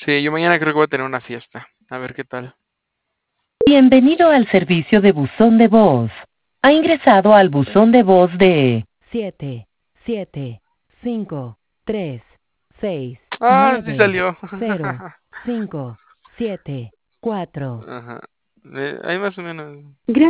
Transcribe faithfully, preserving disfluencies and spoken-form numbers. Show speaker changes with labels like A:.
A: Sí, yo mañana creo que voy a tener una fiesta. A ver qué tal.
B: Bienvenido al servicio de buzón de voz. Ha ingresado al buzón de voz de siete siete cinco tres seis
A: Ah, sí
B: nueve
A: salió.
B: cero cinco siete cuatro.
A: Ajá. Eh, ahí más o menos.